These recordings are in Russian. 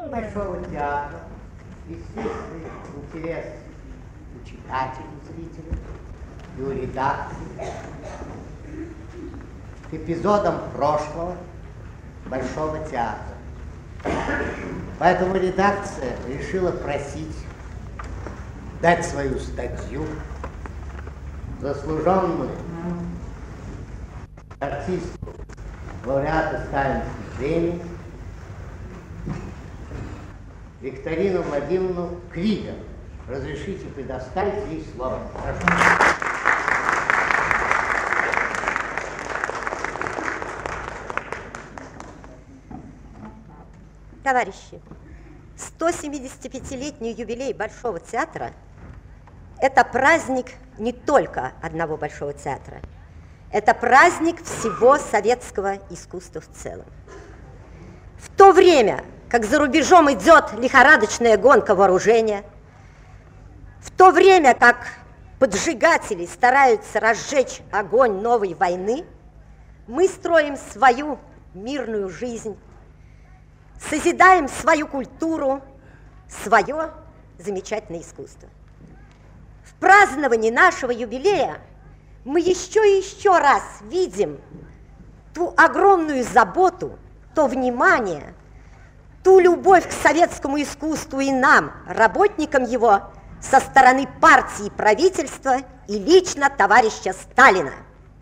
Большого театра, естественный интерес у читателей, зрителей и у редакции к эпизодам прошлого Большого театра. Поэтому редакция решила просить дать свою статью заслуженную артисту лауреата Сталинской премии Викторину Владимировну Кригер. Разрешите предоставить ей слово. Прошу. Товарищи, 175-летний юбилей Большого театра – это праздник не только одного Большого театра, это праздник всего советского искусства в целом. В то время, как за рубежом идет лихорадочная гонка вооружения, в то время, как поджигатели стараются разжечь огонь новой войны, мы строим свою мирную жизнь, созидаем свою культуру, свое замечательное искусство. В праздновании нашего юбилея мы еще и еще раз видим ту огромную заботу, то внимание, ту любовь к советскому искусству и нам, работникам его, со стороны партии и правительства и лично товарища Сталина.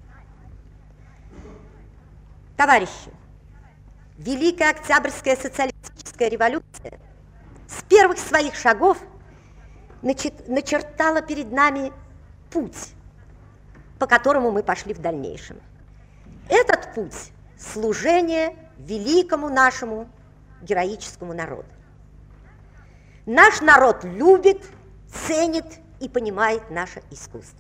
Товарищи, Великая Октябрьская социалистическая революция с первых своих шагов начертала перед нами путь, по которому мы пошли в дальнейшем. Этот путь – служение великому нашему героическому народу. Наш народ любит, ценит и понимает наше искусство.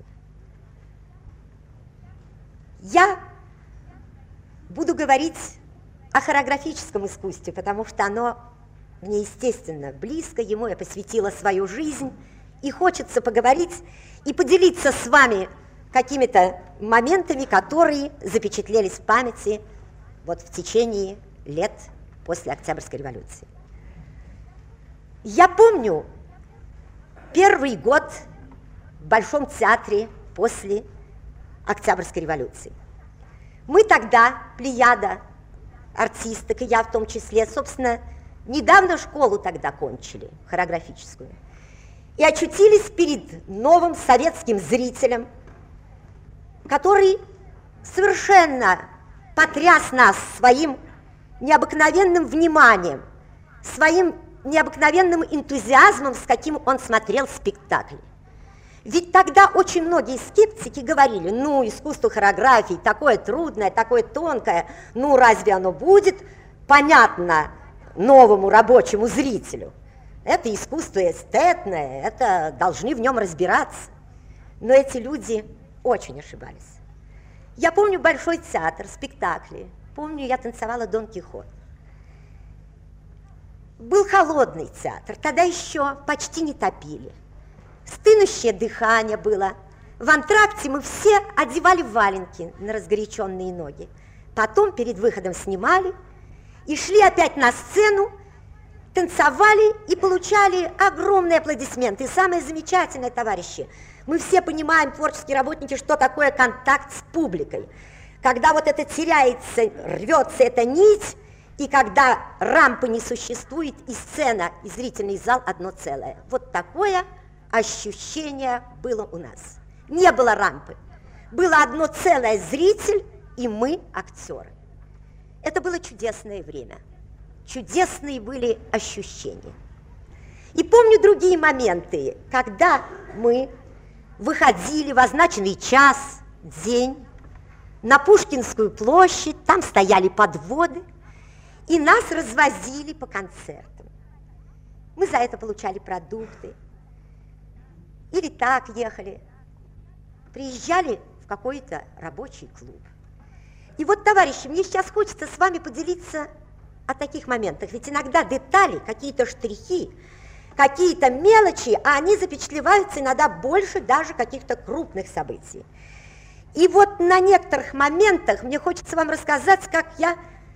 Я буду говорить о хореографическом искусстве, потому что оно мне, естественно, близко, ему я посвятила свою жизнь, и хочется поговорить и поделиться с вами какими-то моментами, которые запечатлелись в памяти вот в течение лет после Октябрьской революции. Я помню первый год в Большом театре после Октябрьской революции. Мы тогда, плеяда артисток, и я в том числе, собственно, недавно школу тогда кончили, хореографическую, и очутились перед новым советским зрителем, который совершенно потряс нас своим необыкновенным вниманием, своим необыкновенным энтузиазмом, с каким он смотрел спектакли. Ведь тогда очень многие скептики говорили, ну, искусство хореографии такое трудное, такое тонкое, ну, разве оно будет понятно новому рабочему зрителю? Это искусство эстетное, это должны в нем разбираться. Но эти люди очень ошибались. Я помню Большой театр, спектакли, помню, я танцевала Дон Кихот. Был холодный театр, тогда еще почти не топили. Стынущее дыхание было. В антракте мы все одевали валенки на разгоряченные ноги. Потом перед выходом снимали и шли опять на сцену, танцевали и получали огромные аплодисменты. И самое замечательное, товарищи, мы все понимаем, творческие работники, что такое контакт с публикой. Когда вот это теряется, рвется эта нить, и когда рампы не существует, и сцена, и зрительный зал одно целое. Вот такое ощущение было у нас. Не было рампы. Было одно целое зритель, и мы актеры. Это было чудесное время. Чудесные были ощущения. И помню другие моменты, когда мы выходили в означенный час, день, на Пушкинскую площадь, там стояли подводы, и нас развозили по концертам. Мы за это получали продукты. Или так ехали, приезжали в какой-то рабочий клуб. И вот, товарищи, мне сейчас хочется с вами поделиться о таких моментах. Ведь иногда детали, какие-то штрихи, какие-то мелочи, а они запечатлеваются иногда больше даже каких-то крупных событий. И вот на некоторых моментах мне хочется вам рассказать, как я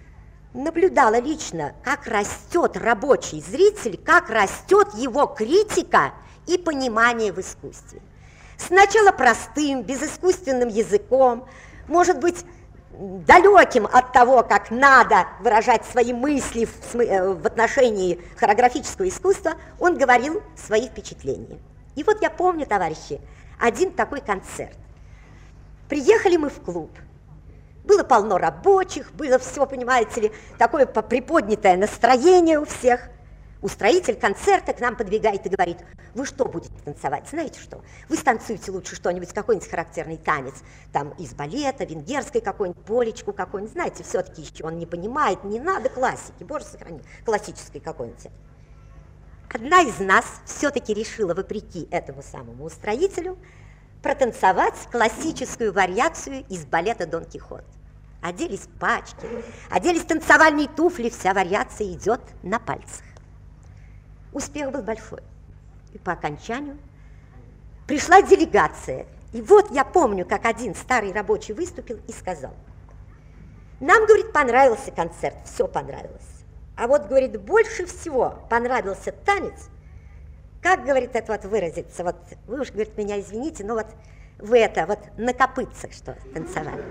наблюдала лично, как растет рабочий зритель, как растет его критика и понимание в искусстве. Сначала простым, безыскусственным языком, может быть, далеким от того, как надо выражать свои мысли в отношении хореографического искусства, он говорил свои впечатления. И вот я помню, товарищи, один такой концерт. Приехали мы в клуб. Было полно рабочих, было все, понимаете ли, такое приподнятое настроение у всех. Устроитель концерта к нам подбегает и говорит: вы что будете танцевать? Знаете что? Вы станцуете лучше что-нибудь, какой-нибудь характерный танец, там из балета, венгерской какой-нибудь, полечку какой-нибудь. Знаете, все-таки еще он не понимает, не надо классики, боже сохрани, классической какой-нибудь. Одна из нас все-таки решила, вопреки этому самому устроителю, протанцевать классическую вариацию из балета «Дон Кихот». Оделись пачки, оделись танцевальные туфли, вся вариация идет на пальцах. Успех был большой. И по окончанию пришла делегация. И вот я помню, как один старый рабочий выступил и сказал: нам, говорит, понравился концерт, все понравилось. А вот, говорит, больше всего понравился танец. Как, говорит, это вот выразиться? Вот вы уж, говорит, меня извините, но вот вы это вот на копытцах что танцевали.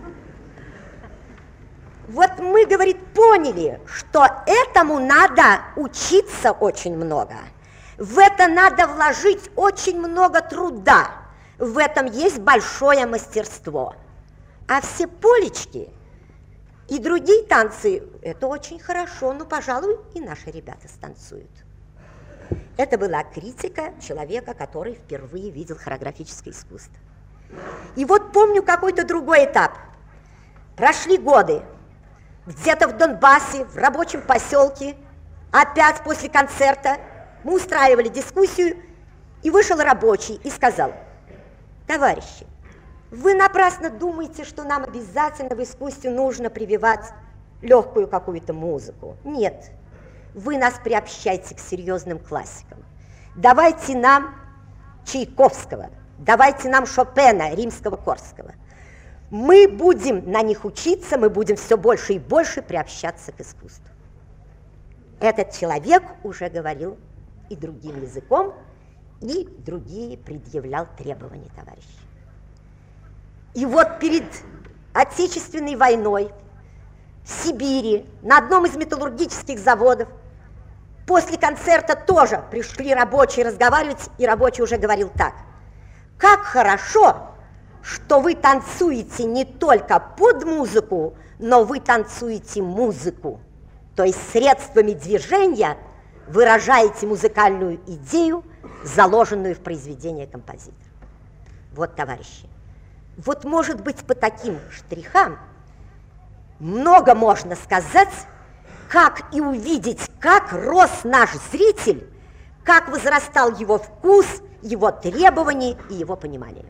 Вот мы, говорит, поняли, что этому надо учиться очень много. В это надо вложить очень много труда. В этом есть большое мастерство. А все полечки и другие танцы, это очень хорошо, но, пожалуй, и наши ребята станцуют. Это была критика человека, который впервые видел хореографическое искусство. И вот помню какой-то другой этап. Прошли годы. Где-то в Донбассе, в рабочем поселке, опять после концерта мы устраивали дискуссию, и вышел рабочий и сказал: товарищи, вы напрасно думаете, что нам обязательно в искусстве нужно прививать легкую какую-то музыку. Нет, вы нас приобщайте к серьезным классикам. Давайте нам Чайковского, давайте нам Шопена, Римского-Корского. Мы будем на них учиться, мы будем все больше и больше приобщаться к искусству. Этот человек уже говорил и другим языком, и другие предъявлял требования, товарищи. И вот перед Отечественной войной в Сибири на одном из металлургических заводов после концерта тоже пришли рабочие разговаривать, и рабочий уже говорил так: как хорошо, что вы танцуете не только под музыку, но вы танцуете музыку. То есть средствами движения выражаете музыкальную идею, заложенную в произведение композитора. Вот, товарищи, вот, может быть, по таким штрихам много можно сказать, как и увидеть, как рос наш зритель, как возрастал его вкус, его требования и его понимание.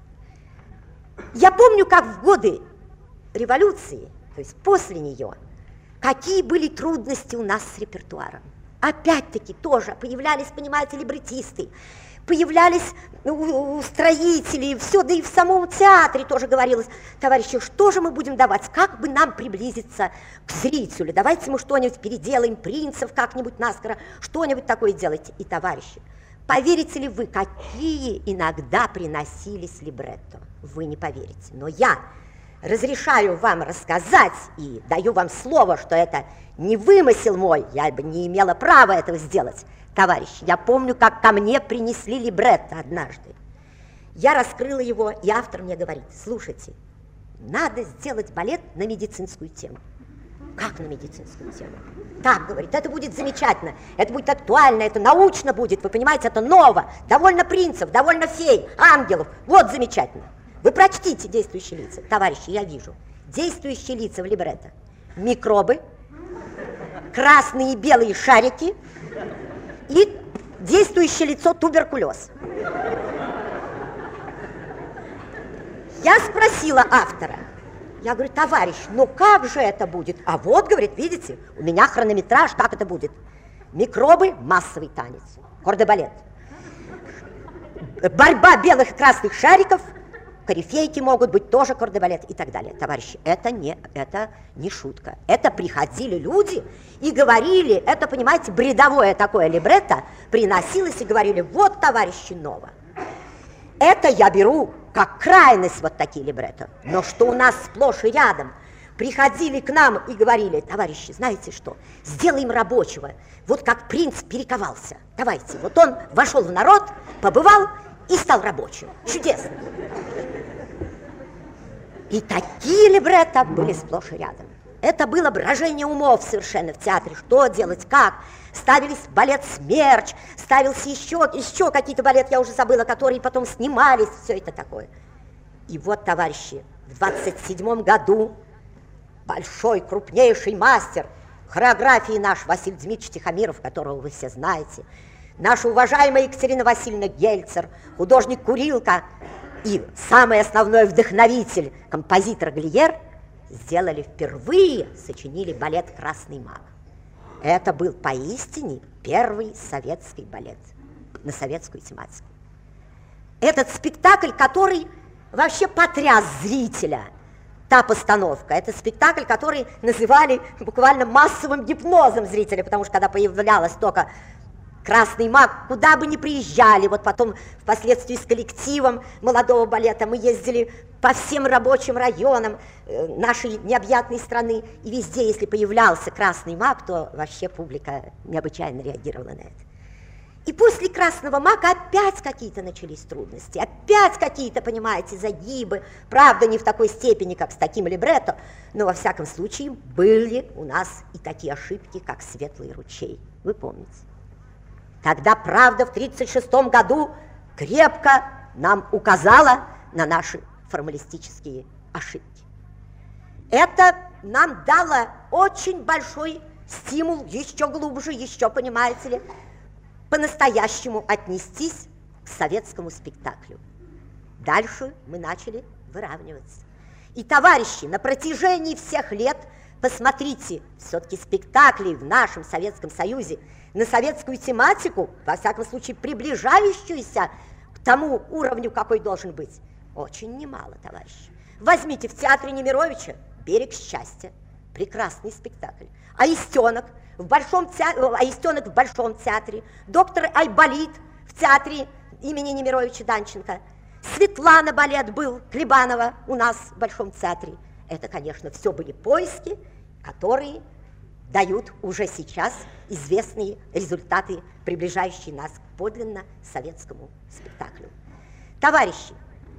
Я помню, как в годы революции, то есть после нее, какие были трудности у нас с репертуаром. Опять-таки тоже появлялись, понимаете, либретисты, появлялись строители, все, да и в самом театре тоже говорилось: товарищи, что же мы будем давать, как бы нам приблизиться к зрителю, давайте мы что-нибудь переделаем, принцев как-нибудь наскоро, что-нибудь такое делайте. И, товарищи, поверите ли вы, какие иногда приносились либретто? Вы не поверите, но я разрешаю вам рассказать и даю вам слово, что это не вымысел мой, я бы не имела права этого сделать. Товарищи, я помню, как ко мне принесли либретто однажды. Я раскрыла его, и автор мне говорит: слушайте, надо сделать балет на медицинскую тему. Как на медицинскую тему? Так, говорит, это будет замечательно, это будет актуально, это научно будет, вы понимаете, это ново, довольно принцев, довольно фей, ангелов, вот замечательно. Вы прочтите действующие лица. Товарищи, я вижу действующие лица в либретто: микробы, красные и белые шарики и действующее лицо туберкулез. Я спросила автора, я говорю: товарищ, ну как же это будет? А вот, говорит, видите, у меня хронометраж, как это будет. Микробы, массовый танец, кордебалет. Борьба белых и красных шариков, корифейки могут быть тоже кардебалет и так далее. Товарищи, это не шутка. Это приходили люди и говорили, это, понимаете, бредовое такое либретто приносилось и говорили, вот, товарищи, ново. Это я беру как крайность вот такие либретто. Но что у нас сплошь и рядом приходили к нам и говорили, товарищи, знаете что, сделаем рабочего, вот как принц перековался. Давайте, вот он вошел в народ, побывал и стал рабочим. Чудесно. И такие либретто были сплошь и рядом. Это было брожение умов совершенно в театре. Что делать, как? Ставились балет «Смерч», ставился еще какие-то балеты, я уже забыла, которые потом снимались, все это такое. И вот, товарищи, в 27 году большой, крупнейший мастер хореографии наш Василий Дмитриевич Тихомиров, которого вы все знаете, наша уважаемая Екатерина Васильевна Гельцер, художник Курилка и самый основной вдохновитель, композитор Глиер, сделали впервые, сочинили балет «Красный маг». Это был поистине первый советский балет на советскую тематику. Этот спектакль, который вообще потряс зрителя, та постановка, это спектакль, который называли буквально массовым гипнозом зрителя, потому что когда появлялась только «Красный маг», куда бы ни приезжали, вот потом впоследствии с коллективом молодого балета мы ездили по всем рабочим районам нашей необъятной страны, и везде, если появлялся «Красный маг», то вообще публика необычайно реагировала на это. И после «Красного мага» опять какие-то начались трудности, опять какие-то, понимаете, загибы, правда, не в такой степени, как с таким либретто, но во всяком случае были у нас и такие ошибки, как «Светлый ручей», вы помните. Тогда правда в 1936 году крепко нам указала на наши формалистические ошибки. Это нам дало очень большой стимул еще глубже, еще, понимаете ли, по-настоящему отнестись к советскому спектаклю. Дальше мы начали выравниваться. И, товарищи, на протяжении всех лет, посмотрите, все-таки спектакли в нашем Советском Союзе на советскую тематику, во всяком случае, приближающуюся к тому уровню, какой должен быть, очень немало, товарищи. Возьмите в театре Немировича «Берег счастья», прекрасный спектакль. Аистенок в Большом театре, доктор Айболит в театре имени Немировича Данченко, Светлана балет был Клебанова у нас в Большом театре. Это, конечно, все были поиски, которые дают уже сейчас известные результаты, приближающие нас к подлинно советскому спектаклю. Товарищи,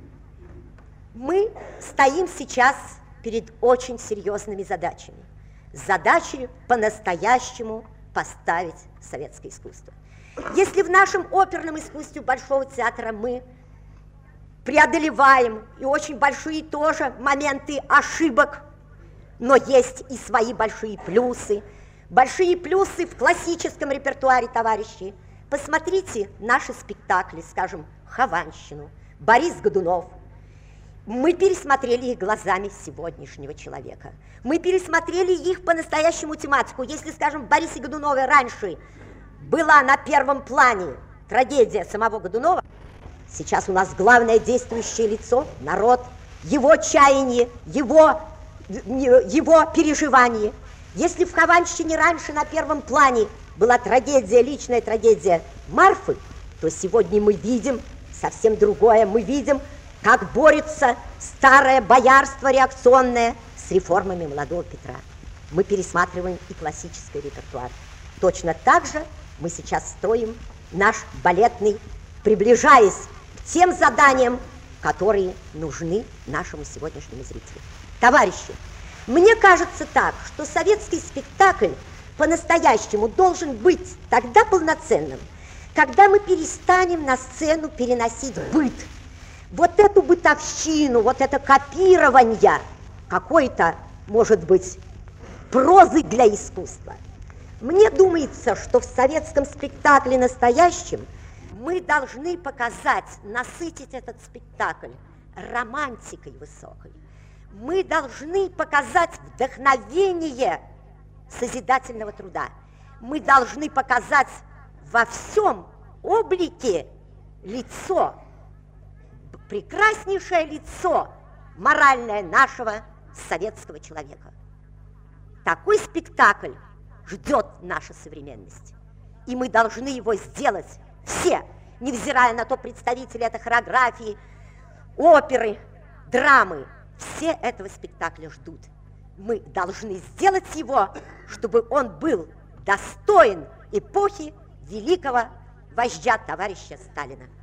мы стоим сейчас перед очень серьезными задачами. Задачей по-настоящему поставить советское искусство. Если в нашем оперном искусстве Большого театра мы преодолеваем и очень большие тоже моменты ошибок, но есть и свои большие плюсы. Большие плюсы в классическом репертуаре, товарищи. Посмотрите наши спектакли, скажем, «Хованщину», Борис Годунов. Мы пересмотрели их глазами сегодняшнего человека. Мы пересмотрели их по-настоящему тематику. Если, скажем, в Борисе Годунове раньше была на первом плане трагедия самого Годунова, сейчас у нас главное действующее лицо – народ, его чаяние, его переживание. Если в «Хованщине» раньше на первом плане была трагедия, личная трагедия Марфы, то сегодня мы видим совсем другое. Мы видим, как борется старое боярство реакционное с реформами молодого Петра. Мы пересматриваем и классический репертуар. Точно так же мы сейчас строим наш балетный, приближаясь к тем заданиям, которые нужны нашему сегодняшнему зрителю. Товарищи, мне кажется так, что советский спектакль по-настоящему должен быть тогда полноценным, когда мы перестанем на сцену переносить быт. Вот эту бытовщину, вот это копирование какой-то, может быть, прозы для искусства. Мне думается, что в советском спектакле настоящем мы должны показать, насытить этот спектакль романтикой высокой. Мы должны показать вдохновение созидательного труда. Мы должны показать во всем облике лицо прекраснейшее лицо моральное нашего советского человека. Такой спектакль ждет наша современность. И мы должны его сделать все, невзирая на то, представители это хореографии, оперы, драмы. Все этого спектакля ждут. Мы должны сделать его, чтобы он был достоин эпохи великого вождя товарища Сталина.